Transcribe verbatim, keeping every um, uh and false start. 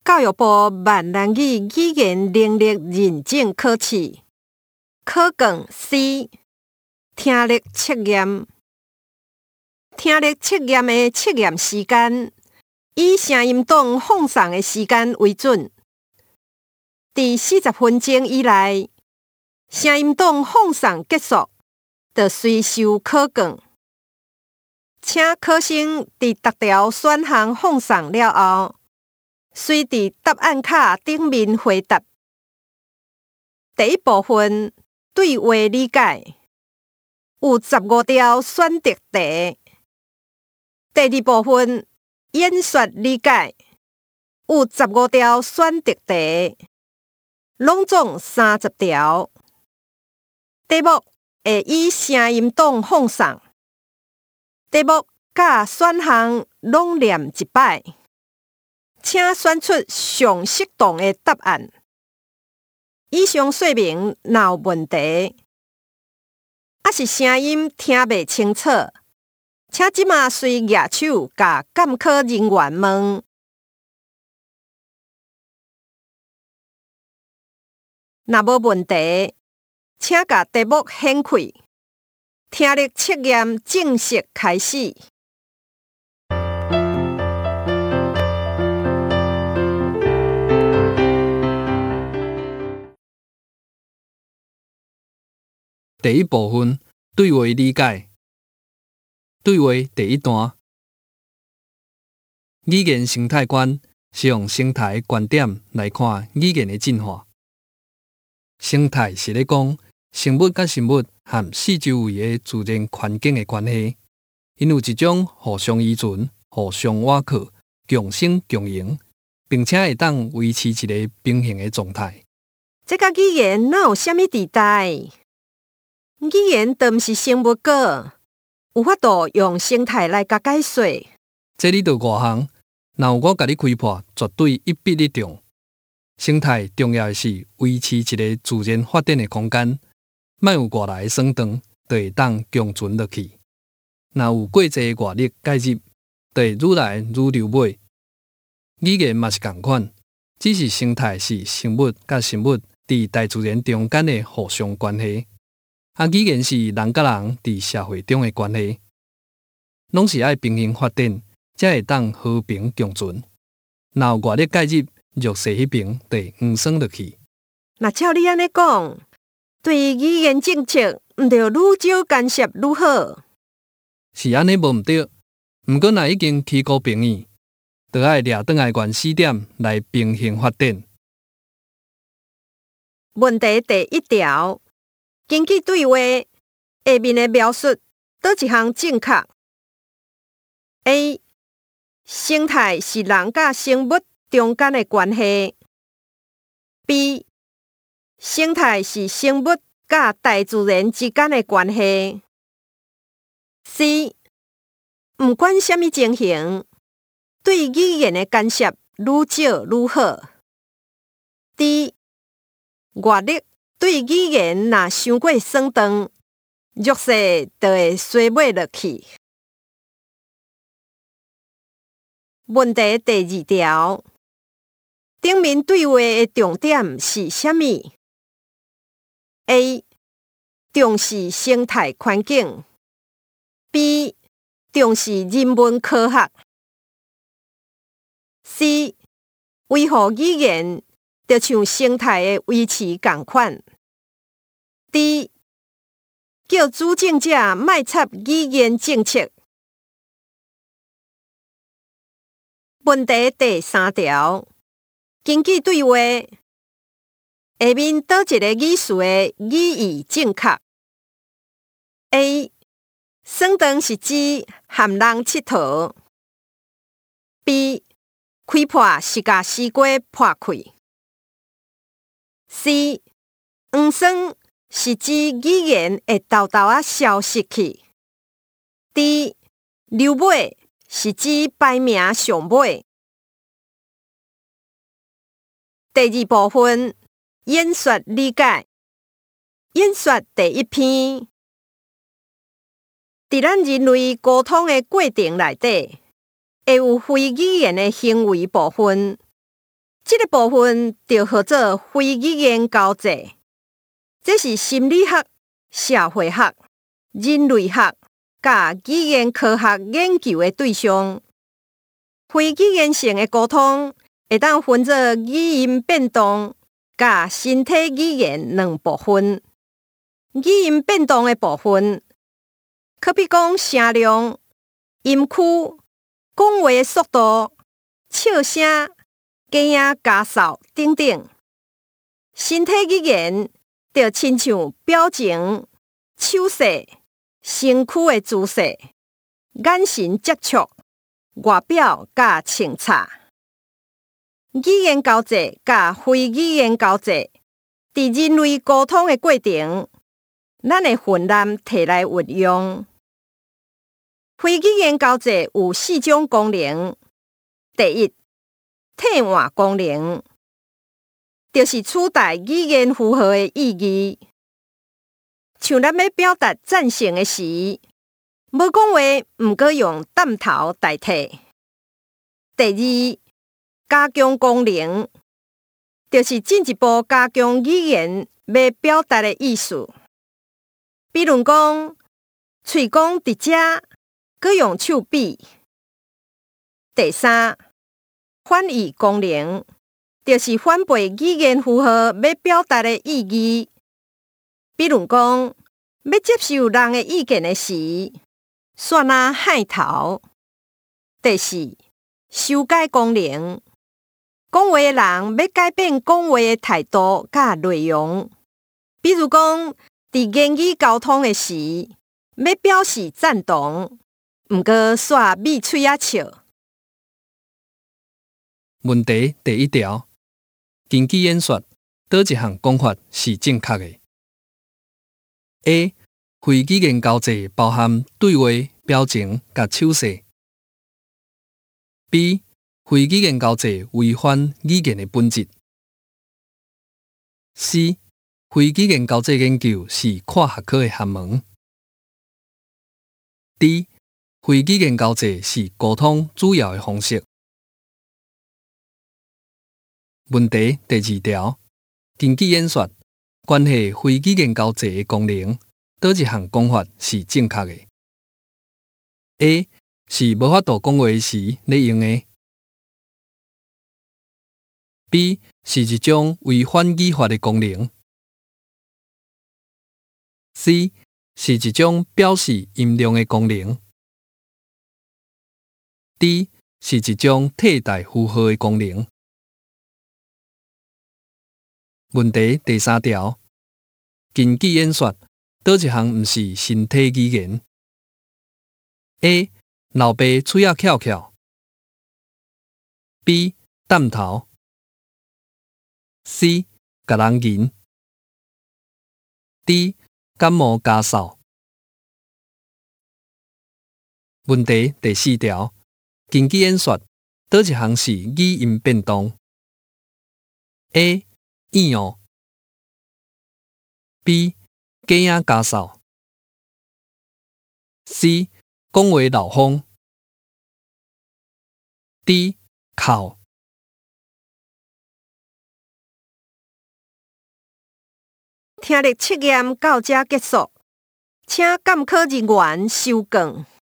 教育部闽南语语言能力认证考试考卷 C 听力测验。听力测验的测验时间以声音档放送的时间为准。伫四十分钟以内，声音档放送结束，就随收考卷。请考生伫逐条选项放送了后，随伫答案卡顶面回答。第一部分对话理解，有十五条选择题。第二部分演说理解，有十五条选择题，拢总三十条。题目会以声音档放送。题目甲选项拢念一摆，请选出上适当的答案。以上说明若有问题，还是声音听袂清楚，请即马随举手甲监考人员问。若无问题，请甲题目掀开。听力测验正式开始。 第一部分对话理解。对话第一段。语言生态观是用生态观点来看语言的进化。生态是咧讲生物甲生物和四周围的自然环境的关系，因有一种互相依存、互相倚靠、共生共赢，并且会当维持一个平衡的状态。 这甲语言哪有啥物地带？语言都毋是生物个，有法度用生态来甲解说。 这你着外行，若有我甲你开破，绝对一笔一中。生态重要的是维持一个自然发展的空间。莫有外来的算长，就会当共存落去。若有过侪外力介入，就会愈来愈流尾。语言嘛是同款，只是生态是生物甲生物伫大自然中间的互相关系，啊，语言是人甲人伫社会中的关系，拢是爱平衡发展，才会当和平共存。若有外力介入，弱势迄边就会黄酸落去。 若照你安尼讲，对语言政策，毋着愈少干涉愈好。 是安尼无毋对，毋过若已经起高评议，就爱掠转来原始点来平衡发展。 问题第一条，根据对话下面的描述，倒一项正确 ？A. 生态是人甲生物中间的关系。B. 生态是生物甲大自然之间的关系。C. 毋管什么情形，对语言的干涉愈少愈好。D. 外力对语言若伤过酸长，弱势就会衰尾落去。问题第二条，顶面对话的重点是啥物 ？A. 重视生态环境 B. 重视人文科学 C. 维护语言就像生态的维持同款 D. 叫主政者莫插语言政策。问题第三条，根据对话下面倒一个语词的语义正确 ？A. 算长是指含人佚佗。B. 开破是甲西瓜破开。C. 黄酸是指语言会豆豆啊消失去。D. 留尾是指排名上尾。第二部分演说理解。演说第一篇，伫咱人类沟通的过程内底，会有非语言的行为部分， 这个部分就号做非语言交际，这是心理学、社会学、人类学甲语言科学研究的对象。非语言性的沟通会当分做语音变动甲身体语言两部分。语音变动的部分，可比讲声量、音区、讲话的速度、笑声、鸡仔加扫等等。身体语言就亲像表情、手势、身躯的姿势、眼神接触、外表甲穿插。语言交际甲非语言交际，伫人类沟通的过程，咱会分栏摕来运用。非语言交际有四种功能。第一，替换功能，就是取代语言符号的意义。像咱要表达赞成的时，无讲话，毋过用弹头代替。第二，加强功能，就是进一步加强语言要表达的意思。比如讲，喙讲伫遮，佮用手比。第三，翻译功能，就是翻译语言符号要表达的意义。比如讲，要接受人的意见的时，煞那海头。第四，修改功能，讲话的人要改变讲话的态度甲内容。比如讲，伫言语沟通的时，要表示赞同，毋过煞咪喙仔笑。 问题第一条，根据演说，倒一项讲法是正确的 ？A. 非语言交际包含对话、表情甲手势。B. 非语言交际违反语言的本质。C. 非语言交际研究是跨学科的学问。D. 非语言交际是沟通主要的方式。问题第二条，根据演说，关系非语言交际的功能，倒一项讲法是正确的 ？A. 是无法度讲话时咧用的。B. 是一种违反语法的功能。C. 是一种表示音量的功能。D. 是一种替代符号的功能。问题第三条，根据演说，倒一项毋是身体语言 ？A. 老爸喙仔翘翘。B. 弹头。C. 甲人吟。D. 感冒咳嗽。问题第四条，根据演说，倒一项是语音变动 ？A. 硬哦。B. 鸡仔咳嗽。C. 讲话漏风。D. 哭。 听力测验到这结束，请监考人员收卷。